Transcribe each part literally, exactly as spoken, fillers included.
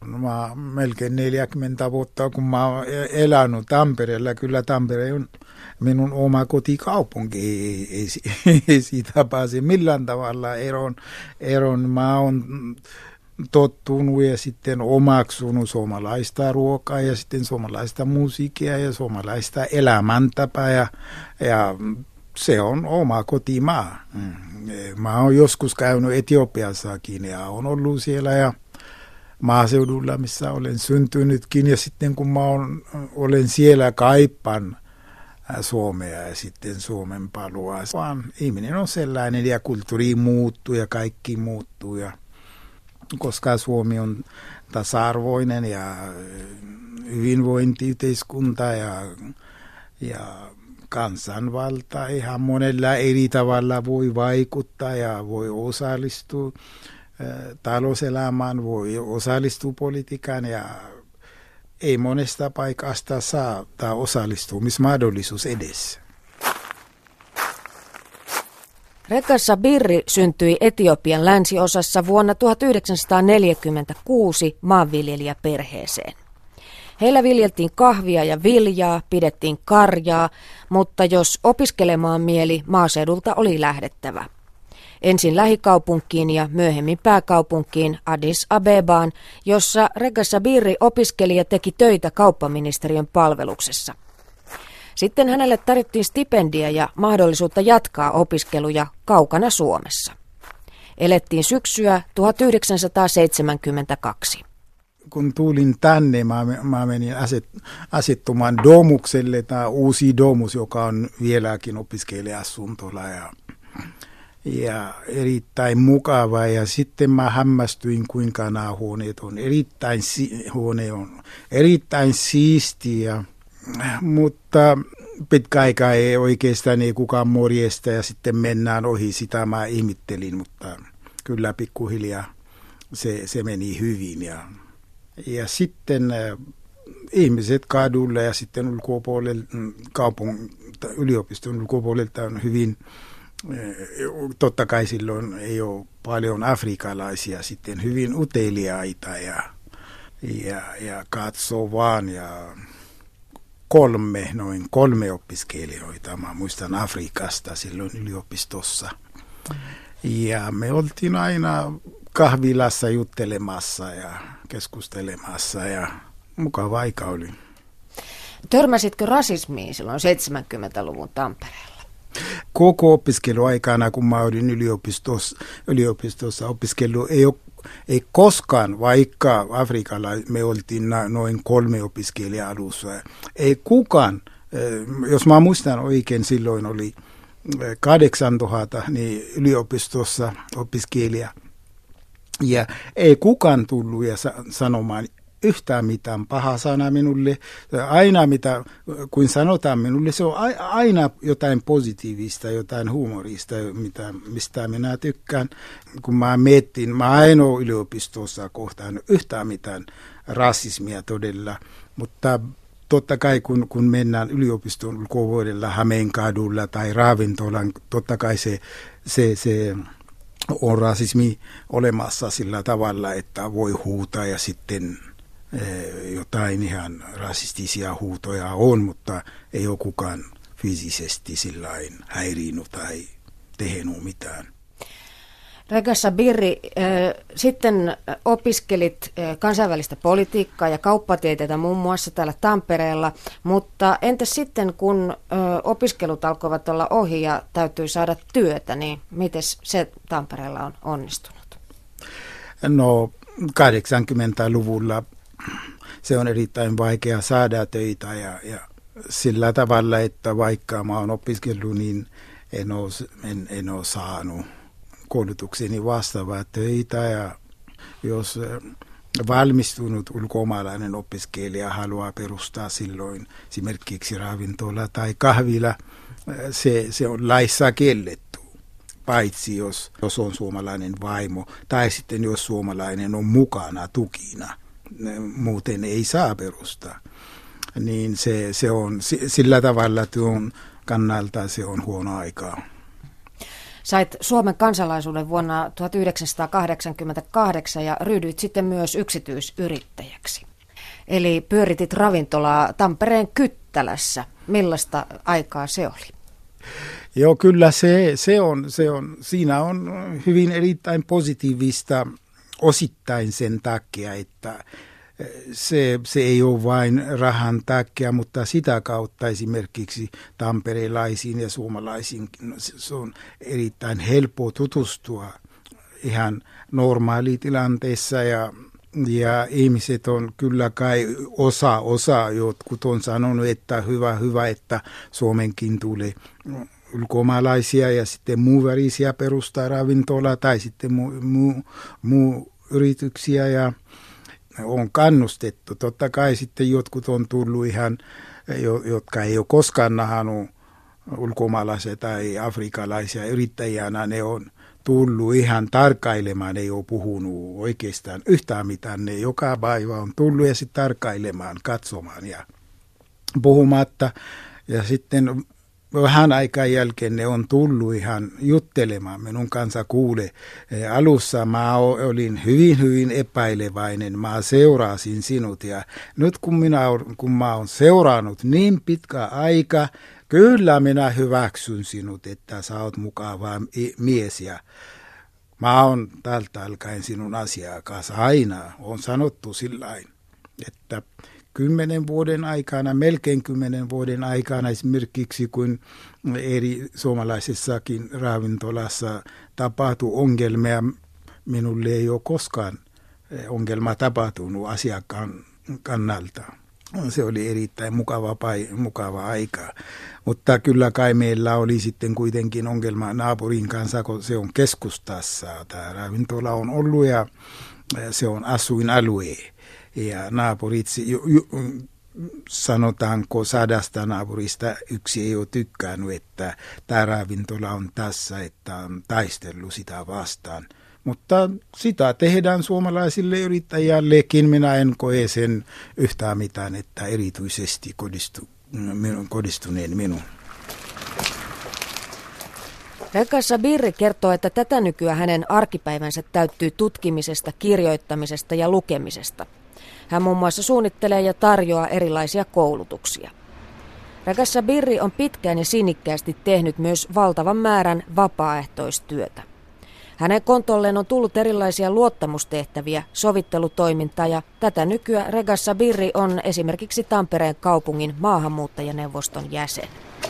Mä melkein neljäkymmentä vuotta, kun mä oon elänyt Tampereella. Kyllä Tampere on minun oma kotikaupunki. Ei, ei, ei siitä pääse millään tavalla eron. eron. Mä oon tottunut ja sitten omaksunut suomalaista ruokaa ja sitten suomalaista musiikkia ja suomalaista elämäntapaa. Ja, ja se on oma kotimaa. Mä oon joskus käynyt Etiopiassakin ja on ollut siellä ja maaseudulla, missä olen syntynytkin, ja sitten kun mä on, olen siellä, kaipaan Suomea ja sitten Suomen palua. Vaan ihminen on sellainen ja kulttuuri muuttuu ja kaikki muuttuu, ja koska Suomi on tasa-arvoinen ja hyvinvointiyhteiskunta ja, ja kansanvalta ihan monella eri tavalla voi vaikuttaa ja voi osallistua talouselämään, voi osallistua politiikkaan ja ei monesta paikasta saa tämä osallistumismahdollisuus edes. Regas Birri syntyi Etiopian länsiosassa vuonna tuhatyhdeksänsataaneljäkymmentäkuusi maanviljelijäperheeseen. Heillä viljeltiin kahvia ja viljaa, pidettiin karjaa, mutta jos opiskelemaan mieli, maaseudulta oli lähdettävä. Ensin lähikaupunkiin ja myöhemmin pääkaupunkiin Addis Abebaan, jossa Regas Birri opiskeli ja teki töitä kauppaministeriön palveluksessa. Sitten hänelle tarjottiin stipendiä ja mahdollisuutta jatkaa opiskeluja kaukana Suomessa. Elettiin syksyä tuhatyhdeksänsataaseitsemänkymmentäkaksi. Kun tulin tänne, mä, mä menin aset, asettumaan domukselle, tämä uusi domus, joka on vieläkin opiskelija-asuntola ja Ja erittäin mukava, ja sitten mä hämmästyin, kuinka nämä huoneet on erittäin, huone on erittäin siistiä, mutta pitkä aikaa ei oikeastaan ei kukaan morjesta ja sitten mennään ohi, sitä mä ihmettelin, mutta kyllä pikkuhiljaa se, se meni hyvin. Ja, ja sitten äh, ihmiset kadulla ja sitten ulkopuolelta, kaupung, yliopiston ulkopuolelta on hyvin. Totta kai silloin ei ole paljon afrikalaisia, sitten hyvin uteliaita ja, ja, ja katsoo vaan ja kolme, noin kolme opiskelijoita, mä muistan Afrikasta silloin yliopistossa. Ja me oltiin aina kahvilassa juttelemassa ja keskustelemassa ja mukava aika oli. Törmäsitkö rasismiin silloin seitsemänkymmentäluvun Tampereella? Koko opiskeluaikana, kun mä olin yliopistossa, yliopistossa opiskellut, ei, ole, ei koskaan, vaikka Afrikalla me oltiin noin kolme opiskelijaa alussa, ei kukaan, jos mä muistan oikein, silloin oli kahdeksantuhatta niin yliopistossa opiskelija, ja ei kukaan tullut ja sanomaan yhtään mitään paha sana minulle. Aina mitä, kun sanotaan minulle, se on aina jotain positiivista, jotain humorista, mitä, mistä minä tykkään. Kun mä mietin, mä en ole yliopistossa kohtaan yhtään mitään rasismia todella, mutta totta kai kun, kun mennään yliopiston ulkopuolella Hämeenkadulla tai ravintolan, totta kai se, se, se on rasismi olemassa sillä tavalla, että voi huutaa ja sitten jotain ihan rasistisia huutoja on, mutta ei ole kukaan fyysisesti sillain häiriinnyt tai tehnyt mitään. Regas Birri, sitten opiskelit kansainvälistä politiikkaa ja kauppatieteitä muun muassa täällä Tampereella, mutta entäs sitten kun opiskelut alkoivat olla ohi ja täytyy saada työtä, niin miten se Tampereella on onnistunut? No kahdeksankymmentäluvulla se on erittäin vaikea saada töitä ja, ja sillä tavalla, että vaikka mä oon opiskellut, niin en ole, en, en ole saanut koulutukseni vastaavaa töitä. Ja jos valmistunut ulkomaalainen opiskelija haluaa perustaa silloin esimerkiksi ravintola tai kahvila, se, se on laissa kielletty. Paitsi jos, jos on suomalainen vaimo tai sitten jos suomalainen on mukana tukina, muuten ei saa perustaa. Niin se, se on sillä tavalla työn kannalta se on huono aikaa. Sait Suomen kansalaisuuden vuonna tuhatyhdeksänsataakahdeksankymmentäkahdeksan ja ryhdyit sitten myös yksityisyrittäjäksi. Eli pyöritit ravintolaa Tampereen Kyttälässä. Millaista aikaa se oli? Joo, kyllä se, se, on, se on, siinä on hyvin erittäin positiivista osittain sen takia, että se, se ei ole vain rahan takia, mutta sitä kautta esimerkiksi tamperelaisiin ja suomalaisiin se on erittäin helppo tutustua ihan normaalitilanteessa ja Ja ihmiset on kyllä kai osa, osa, jotkut on sanonut, että hyvä, hyvä, että Suomenkin tulee ulkomaalaisia ja sitten muuvärisiä perustaa ravintola tai sitten muu, muu, muu yrityksiä ja on kannustettu. Totta kai sitten jotkut on tullut ihan, jotka ei ole koskaan nähnyt ulkomaalaisia tai afrikalaisia yrittäjänä, ne on tullut ihan tarkkailemaan, ei ole puhunut oikeastaan yhtään mitään. Ne joka päivä on tullut ja sitten tarkkailemaan, katsomaan ja puhumatta. Ja sitten vähän aikaa jälkeen ne on tullut ihan juttelemaan minun kanssa kuule. Alussa mä olin hyvin, hyvin epäileväinen. Mä seurasin sinut ja nyt kun minä kun mä oon seurannut niin pitkä aika, kyllä minä hyväksyn sinut, että sä oot mukava mies ja mä oon tältä alkaen sinun asiakas aina. On sanottu sillain, että kymmenen vuoden aikana, melkein kymmenen vuoden aikana esimerkiksi kun eri suomalaisessakin ravintolassa tapahtui ongelmia, minulle ei ole koskaan ongelma tapahtunut asiakkaan kannalta. Se oli erittäin mukava, mukava aika, mutta kyllä kai meillä oli sitten kuitenkin ongelma naapurin kanssa, kun se on keskustassa. Tämä ravintola on ollut ja se on asuinalue ja naapurit, sanotaanko sadasta naapurista yksi ei ole tykkäänyt, että tämä ravintola on tässä, että on taistellut sitä vastaan. Mutta sitä tehdään suomalaisille yrittäjällekin. Minä en koe sen yhtään mitään, että erityisesti kodistu, minun, kodistuneen minun. Regatta Birri kertoo, että tätä nykyään hänen arkipäivänsä täyttyy tutkimisesta, kirjoittamisesta ja lukemisesta. Hän muun muassa suunnittelee ja tarjoaa erilaisia koulutuksia. Regatta Birri on pitkään ja sinnikkäästi tehnyt myös valtavan määrän vapaaehtoistyötä. Hänen kontolleen on tullut erilaisia luottamustehtäviä, sovittelutoimintaa ja tätä nykyään Regatta Birri on esimerkiksi Tampereen kaupungin maahanmuuttajaneuvoston jäsen.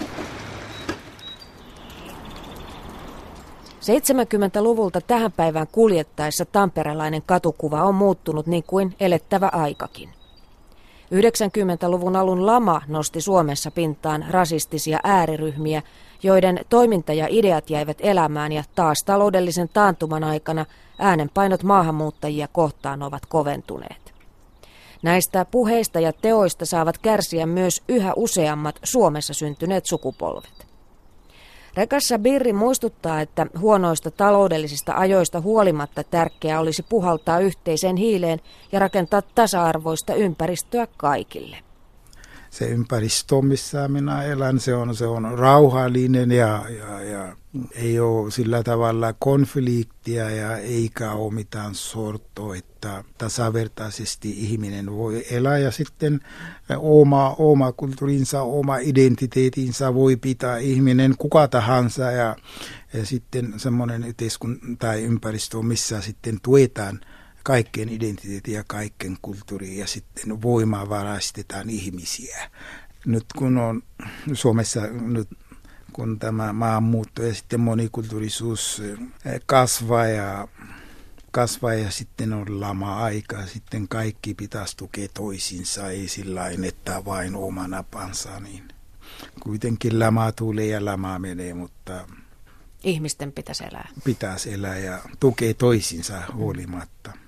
seitsemänkymmentäluvulta tähän päivään kuljettaessa tamperelainen katukuva on muuttunut niin kuin elettävä aikakin. yhdeksänkymmentäluvun alun lama nosti Suomessa pintaan rasistisia ääriryhmiä, joiden toiminta ja ideat jäivät elämään ja taas taloudellisen taantuman aikana äänenpainot maahanmuuttajia kohtaan ovat koventuneet. Näistä puheista ja teoista saavat kärsiä myös yhä useammat Suomessa syntyneet sukupolvet. Regatta Birri muistuttaa, että huonoista taloudellisista ajoista huolimatta tärkeää olisi puhaltaa yhteiseen hiileen ja rakentaa tasa-arvoista ympäristöä kaikille. Se ympäristö, missä minä elän, se on, se on rauhallinen ja, ja, ja ei ole sillä tavalla konfliktia ja eikä ole mitään sortoa, että tasavertaisesti ihminen voi elää ja sitten oma, oma kulttuurinsa, oma identiteetinsa voi pitää ihminen kuka tahansa ja, ja sitten semmoinen yhteiskunta tai ympäristö, missä sitten tuetaan kaikkien identiteetin ja kaiken kulttuuriin ja sitten voimavaraistetaan ihmisiä. Nyt kun on Suomessa nyt kun tämä maahanmuutto ja sitten monikulttuurisuus kasvaa ja, kasvaa ja sitten on lama-aika, sitten kaikki pitäisi tukea toisinsa, ei sillain, että vain oma napansa, niin kuitenkin lama tulee ja lama menee, mutta ihmisten pitäisi elää. Pitäisi elää ja tukea toisinsa huolimatta.